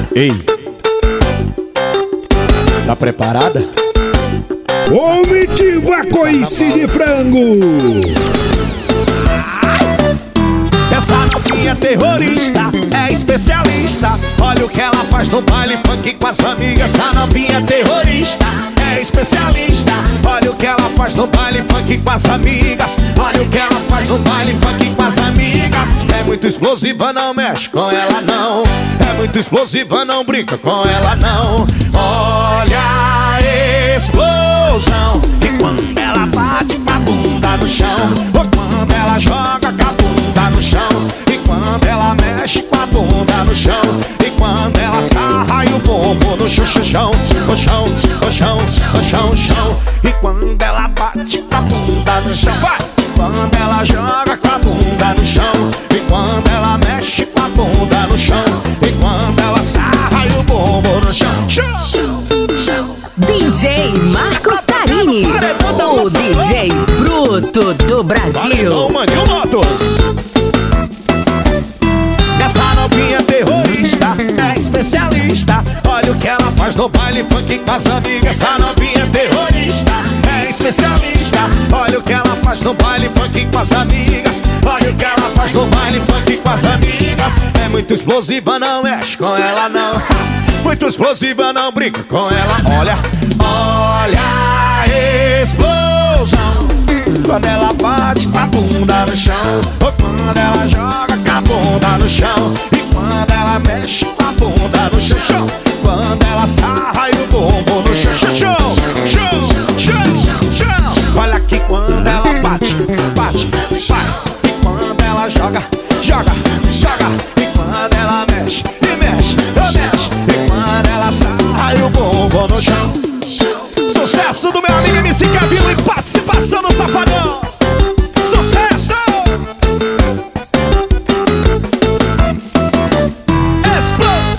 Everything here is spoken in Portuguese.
Ei, tá preparada? Comitiva coice de frango. Essa novinha terrorista é especialista. Olha o que ela faz no baile funk com as amigas. Essa novinha terrorista é especialista. Olha o que ela faz no baile funk com as amigas. Olha o que ela faz no baile funk com as amigas. É muito explosiva, não mexe com ela não. É muito explosiva, não brinca com ela não. Olha a explosão. E quando ela bate com a bunda no chão, ou quando ela joga com a bunda no chão, e quando ela mexe com a bunda no chão, e quando ela sarra e o bumbum no chão, chão, no chão, no chão, no chão, chão. E quando ela bate com a bunda no chão, vai! Quando ela joga com a bunda no chão, e quando ela mexe com a bunda no chão, e quando ela sarra e o bumbum no chão, chão. DJ Marcos Tarini, o DJ bruto do Brasil. Maninho Motos. Essa novinha terrorista é especialista. Olha o que ela faz no baile funk com as amigas. Essa novinha terrorista é especialista. Olha o que ela faz no baile funk com as amigas. Olha o que ela faz no baile funk com as amigas. É muito explosiva, não mexe com ela não. Muito explosiva, não brinca com ela. Olha, olha a explosão. Quando ela bate com a bunda no chão, ou quando ela joga com a bunda no chão, e quando ela mexe com a bunda no chão, chão. Quando ela sarra e o bumbum no chão, chão, chão, chão, chão. Olha que quando ela bate, bate, bate. E quando ela joga, joga, joga. E quando ela mexe, e mexe, mexe. E quando ela sarra e o bumbum no chão. Sucesso do meu amigo MC Kevin.